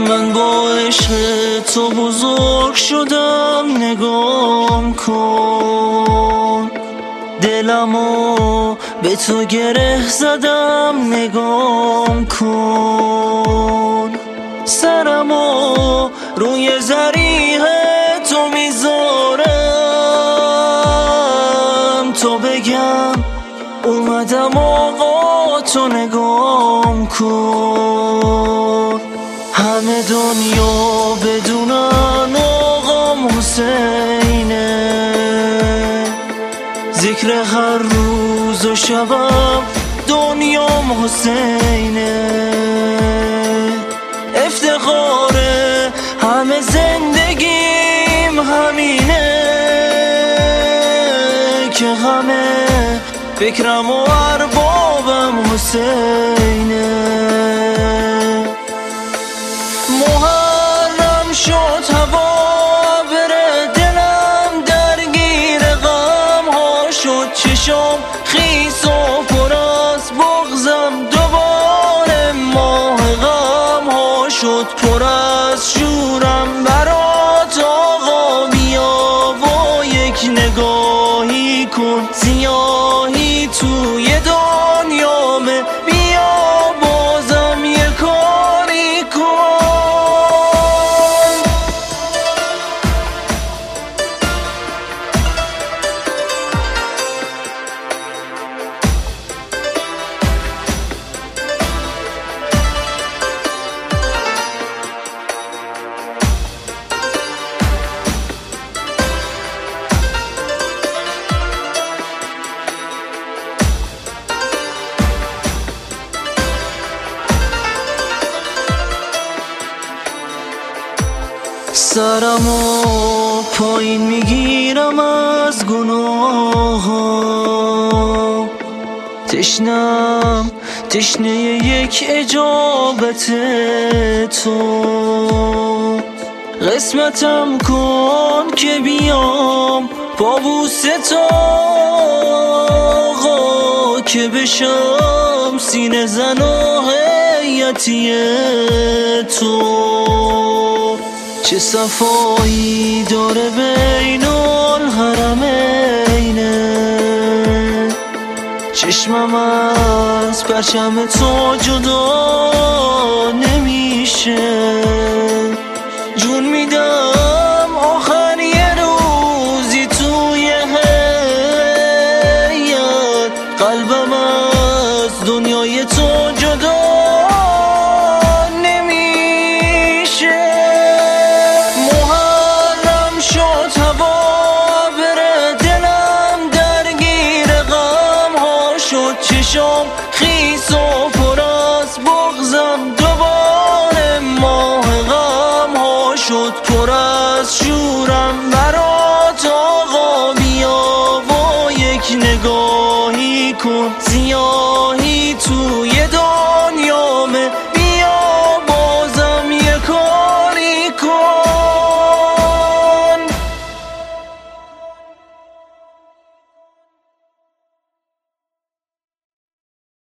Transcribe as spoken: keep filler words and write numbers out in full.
من با عشق تو بزرگ شدم، نگام کن دلمو به تو گره زدم، نگام کن سرمو روی ذریح تو میذارم، تو بگم اومدم آقا تو نگام کن. همه دنیا بدونن آقام حسینه، ذکر هر روز و شبم دنیام حسینه، افتخار همه زندگیم همینه که همه فکرم و اربابم حسینه. محرم شد هوا بره دلم درگیر غم ها شد، چشام خیس و پر از بغضم دوباره ماه غم ها شد، پر از شورم برات آقا بیا و یک نگاهی کن، سیاهی توی دنیامه بیا بازم یه کاری کن. سرمو پایین میگیرم از گناه ها، تشنم تشنه یک اجابت تو، قسمتم کن که بیام با بوسه تو آقا، که بشم سینه زن و حیاتی تو. چه صفایی داره بین الحرمینه، چشمم از پرچم تو جدا نمیشه، جون میدم آخر یه روزی توی حیات، قلبم از دنیای تو جدا چشام خیس و پر از بغضم دوباره ماه غم ها شد، پر از شورم برات آقا بیا و یک نگاهی کن،